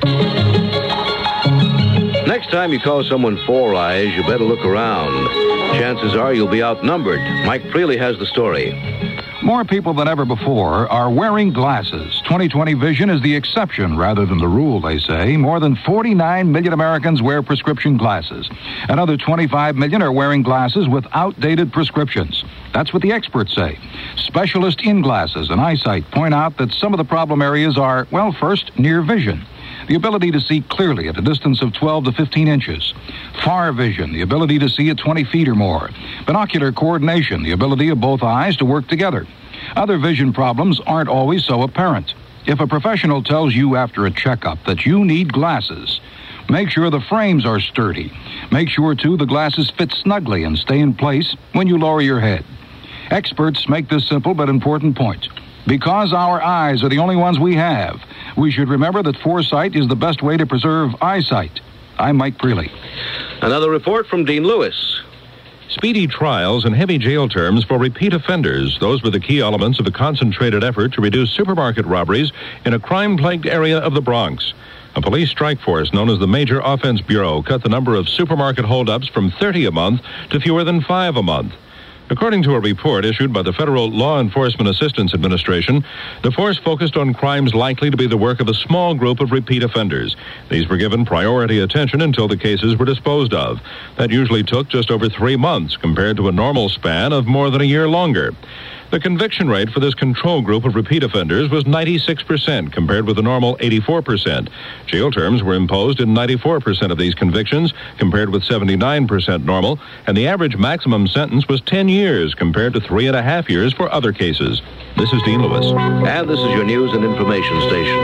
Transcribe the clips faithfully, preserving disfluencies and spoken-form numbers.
Next time you call someone Four Eyes, you better look around. Chances are you'll be outnumbered. Mike Freely has the story. More people than ever before are wearing glasses. twenty twenty vision is the exception rather than the rule, they say. More than forty-nine million Americans wear prescription glasses. Another twenty-five million are wearing glasses with outdated prescriptions. That's what the experts say. Specialists in glasses and eyesight point out that some of the problem areas are, well, first, near vision. The ability to see clearly at a distance of twelve to fifteen inches. Far vision, the ability to see at twenty feet or more. Binocular coordination, the ability of both eyes to work together. Other vision problems aren't always so apparent. If a professional tells you after a checkup that you need glasses, make sure the frames are sturdy. Make sure, too, the glasses fit snugly and stay in place when you lower your head. Experts make this simple but important point. Because our eyes are the only ones we have, we should remember that foresight is the best way to preserve eyesight. I'm Mike Freely. Another report from Dean Lewis. Speedy trials and heavy jail terms for repeat offenders. Those were the key elements of a concentrated effort to reduce supermarket robberies in a crime-plagued area of the Bronx. A police strike force known as the Major Offense Bureau cut the number of supermarket holdups from thirty a month to fewer than five a month. According to a report issued by the Federal Law Enforcement Assistance Administration, the force focused on crimes likely to be the work of a small group of repeat offenders. These were given priority attention until the cases were disposed of. That usually took just over three months compared to a normal span of more than a year longer. The conviction rate for this control group of repeat offenders was ninety-six percent, compared with a normal eighty-four percent. Jail terms were imposed in ninety-four percent of these convictions, compared with seventy-nine percent normal, and the average maximum sentence was ten years, compared to three and a half years for other cases. This is Dean Lewis. And this is your news and information station.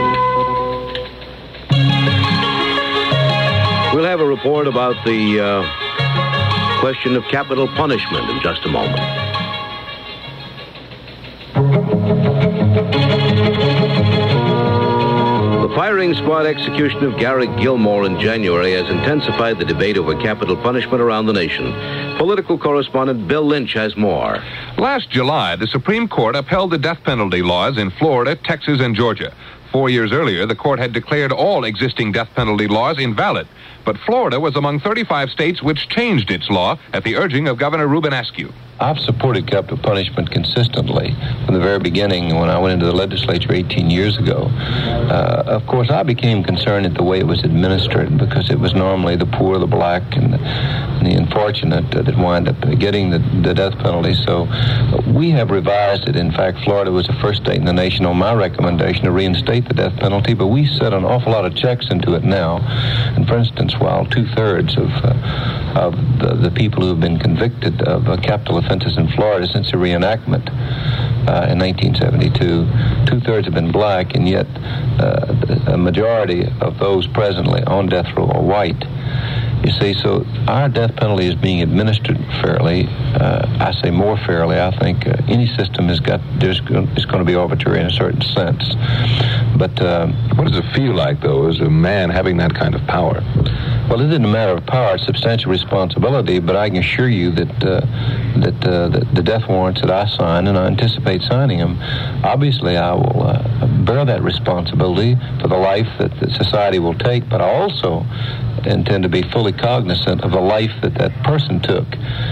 We'll have a report about the uh, question of capital punishment in just a moment. The firing squad execution of Gary Gilmore in January has intensified the debate over capital punishment around the nation. Political correspondent Bill Lynch has more. Last July, the Supreme Court upheld the death penalty laws in Florida, Texas, and Georgia. Four years earlier, the court had declared all existing death penalty laws invalid. But Florida was among thirty-five states which changed its law at the urging of Governor Ruben Askew. I've supported capital punishment consistently from the very beginning when I went into the legislature eighteen years ago. Uh, of course, I became concerned at the way it was administered because it was normally the poor, the black, and the, and the unfortunate uh, that wind up getting the, the death penalty. So uh, we have revised it. In fact, Florida was the first state in the nation on my recommendation to reinstate the death penalty, but we set an awful lot of checks into it now. And for instance, while two-thirds of, uh, of the, the people who have been convicted of uh, capital offenses in Florida since the reenactment uh, in nineteen seventy-two, two-thirds have been black, and yet uh, a majority of those presently on death row are white. You see, so our death penalty is being administered fairly. Uh, I say more fairly. I think uh, any system has got, there's it's going to be arbitrary in a certain sense. But uh, what does it feel like, though, as a man having that kind of power? Well, it isn't a matter of power; it's substantial responsibility. But I can assure you that uh, that uh, the, the death warrants that I sign, and I anticipate signing them, obviously I will uh, bear that responsibility for the life that, that society will take. But I also intend to be fully cognizant of the life that that person took,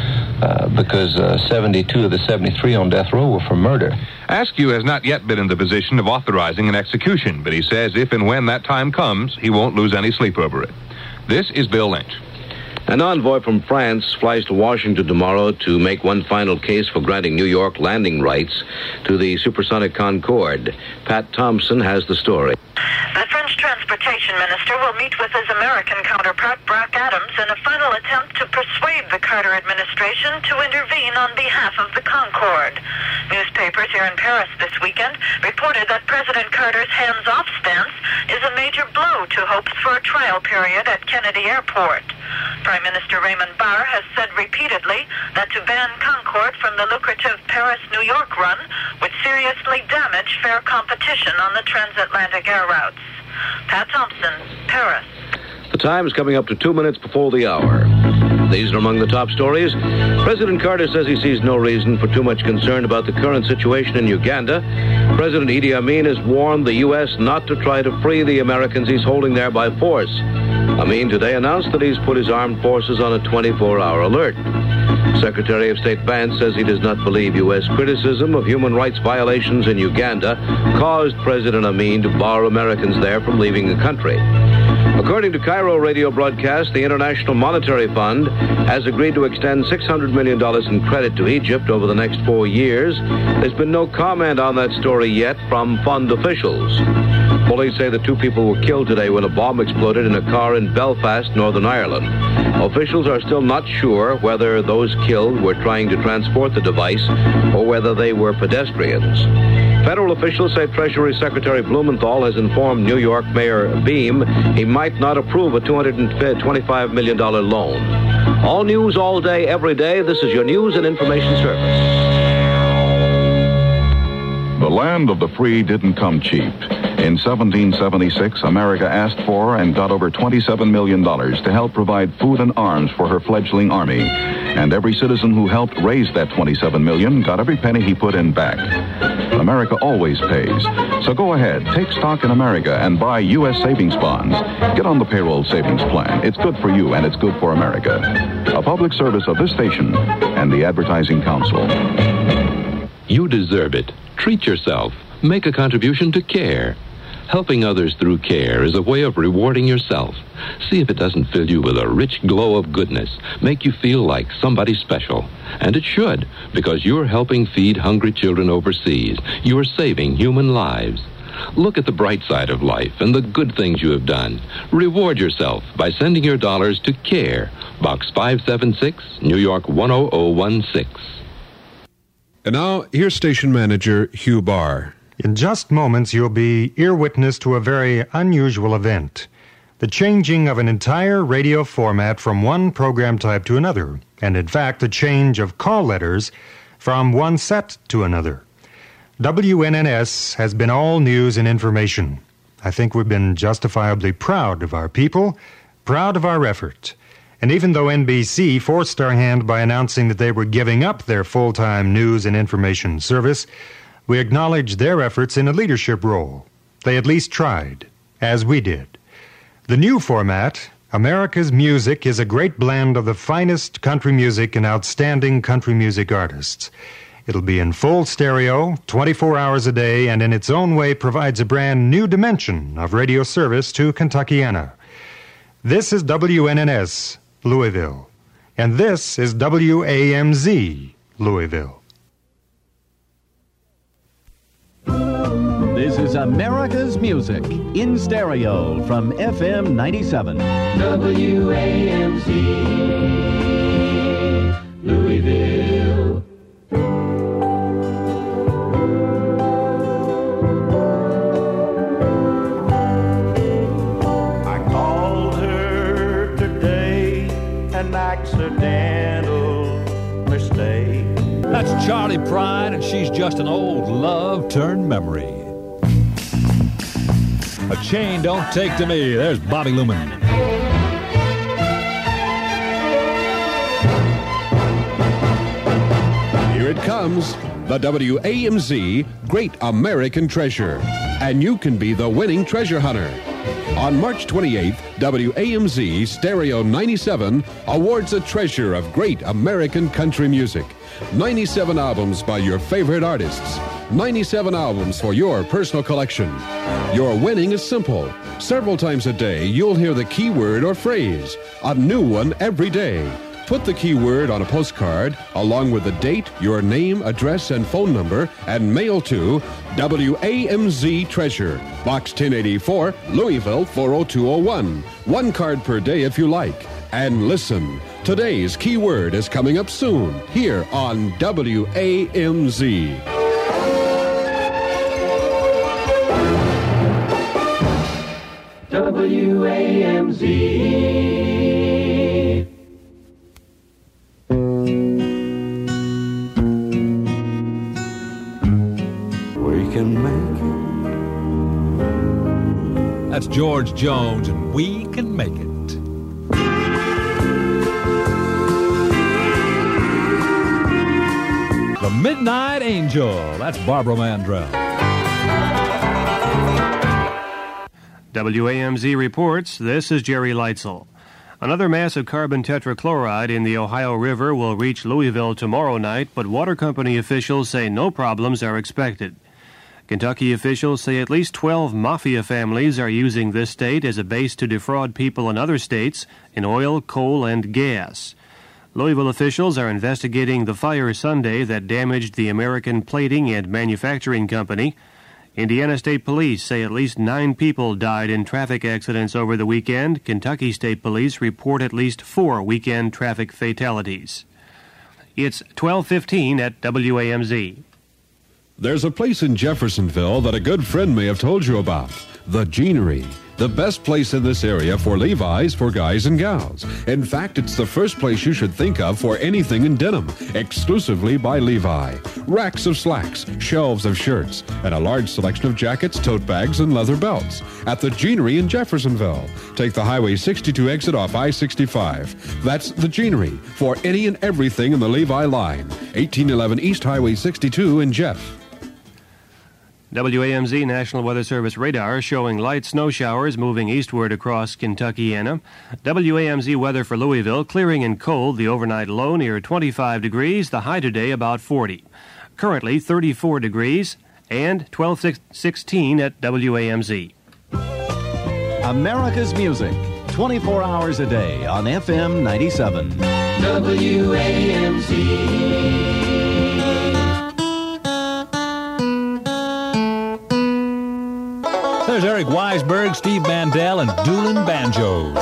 uh, because uh, seventy-two of the seventy-three on death row were for murder. Askew has not yet been in the position of authorizing an execution, but he says if and when that time comes, he won't lose any sleep over it. This is Bill Lynch. An envoy from France flies to Washington tomorrow to make one final case for granting New York landing rights to the supersonic Concorde. Pat Thompson has the story. The French transportation minister will meet with his American counterpart, Brock Adams, in a final attempt to persuade the Carter administration to intervene on behalf of the Concorde. Newspapers here in Paris this weekend reported that President Carter's hands-off stance is a major blow to hopes for a trial period at Kennedy Airport. Prime Minister Raymond Barre has said repeatedly that to ban Concorde from the lucrative Paris-New York run would seriously damage fair competition on the transatlantic air routes. Pat Thompson, Paris. The time is coming up to two minutes before the hour. These are among the top stories. President Carter says he sees no reason for too much concern about the current situation in Uganda. President Idi Amin has warned the U S not to try to free the Americans he's holding there by force. Amin today announced that he's put his armed forces on a twenty-four hour alert. Secretary of State Vance says he does not believe U S criticism of human rights violations in Uganda caused President Amin to bar Americans there from leaving the country. According to Cairo radio broadcast, the International Monetary Fund has agreed to extend six hundred million dollars in credit to Egypt over the next four years. There's been no comment on that story yet from fund officials. Police say the two people were killed today when a bomb exploded in a car in Belfast, Northern Ireland. Officials are still not sure whether those killed were trying to transport the device or whether they were pedestrians. Federal officials say Treasury Secretary Blumenthal has informed New York Mayor Beam he might not approve a two hundred twenty-five million dollars loan. All news, all day, every day. This is your news and information service. The land of the free didn't come cheap. In seventeen seventy-six, America asked for and got over twenty-seven million dollars to help provide food and arms for her fledgling army. And every citizen who helped raise that twenty-seven million dollars got every penny he put in back. America always pays. So go ahead, take stock in America and buy U S savings bonds. Get on the payroll savings plan. It's good for you and it's good for America. A public service of this station and the Advertising Council. You deserve it. Treat yourself. Make a contribution to CARE. Helping others through CARE is a way of rewarding yourself. See if it doesn't fill you with a rich glow of goodness, make you feel like somebody special. And it should, because you're helping feed hungry children overseas. You're saving human lives. Look at the bright side of life and the good things you have done. Reward yourself by sending your dollars to CARE, Box five seven six, New York one oh oh one six. And now, here's station manager Hugh Barr. In just moments, you'll be ear witness to a very unusual event. The changing of an entire radio format from one program type to another, and in fact, a change of call letters from one set to another. W N N S has been all news and information. I think we've been justifiably proud of our people, proud of our effort. And even though N B C forced our hand by announcing that they were giving up their full-time news and information service, we acknowledge their efforts in a leadership role. They at least tried, as we did. The new format, America's Music, is a great blend of the finest country music and outstanding country music artists. It'll be in full stereo, twenty-four hours a day, and in its own way provides a brand new dimension of radio service to Kentuckiana. This is W N N S, Louisville. And this is W A M Z, Louisville. This is America's Music in stereo from F M ninety-seven. W A M Z, Louisville. I called her today, an accidental mistake. That's Charlie Pride, and she's just an old love-turned memory. A chain don't take to me. There's Bobby Luman. Here it comes, the W A M Z Great American Treasure. And you can be the winning treasure hunter. On March twenty-eighth, W A M Z Stereo ninety-seven awards a treasure of great American country music. ninety-seven albums by your favorite artists. ninety-seven albums for your personal collection. Your winning is simple. Several times a day, you'll hear the keyword or phrase. A new one every day. Put the keyword on a postcard, along with the date, your name, address, and phone number, and mail to W A M Z Treasure, Box ten eighty-four, Louisville four oh two oh one. One card per day if you like. And listen, today's keyword is coming up soon, here on W A M Z. W A M Z. We can make it. That's George Jones, and we can make it. The Midnight Angel. That's Barbara Mandrell. W A M Z reports, this is Jerry Leitzel. Another mass of carbon tetrachloride in the Ohio River will reach Louisville tomorrow night, but water company officials say no problems are expected. Kentucky officials say at least twelve mafia families are using this state as a base to defraud people in other states in oil, coal, and gas. Louisville officials are investigating the fire Sunday that damaged the American Plating and Manufacturing Company. Indiana State Police say at least nine people died in traffic accidents over the weekend. Kentucky State Police report at least four weekend traffic fatalities. It's twelve fifteen at W A M Z. There's a place in Jeffersonville that a good friend may have told you about, the Jeanery. The best place in this area for Levi's for guys and gals. In fact, it's the first place you should think of for anything in denim, exclusively by Levi. Racks of slacks, shelves of shirts, and a large selection of jackets, tote bags, and leather belts. At the Jeanery in Jeffersonville. Take the Highway sixty-two exit off I sixty-five. That's the Jeanery for any and everything in the Levi line. eighteen eleven East Highway sixty-two in Jeff. W A M Z National Weather Service radar showing light snow showers moving eastward across Kentuckiana. W A M Z weather for Louisville, clearing and cold, the overnight low near twenty-five degrees, the high today about forty. Currently thirty-four degrees and twelve sixteen at W A M Z. America's music, twenty-four hours a day on F M ninety-seven. W A M Z. There's Eric Weisberg, Steve Mandel, and Doolin Banjos.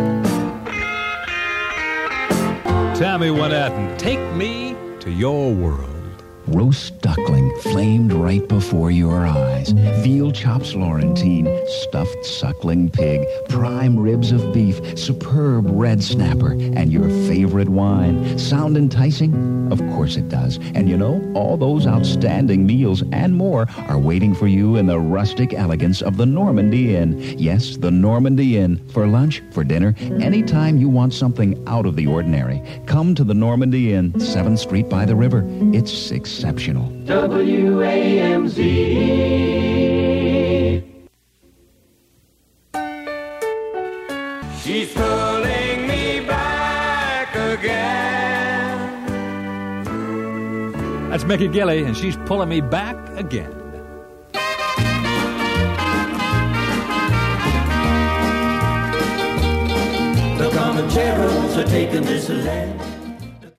Tammy Wynette, and Take Me to Your World. Roast duckling flamed right before your eyes. Veal chops Laurentine, stuffed suckling pig, prime ribs of beef, superb red snapper, and your favorite wine. Sound enticing? Of course it does. And you know, all those outstanding meals and more are waiting for you in the rustic elegance of the Normandy Inn. Yes, the Normandy Inn. For lunch, for dinner, anytime you want something out of the ordinary, come to the Normandy Inn, seventh Street by the river. It's exceptional. W A M Z. She's pulling me back again. That's Mickey Gilley, and she's pulling me back again. The Comancheros are taking this land.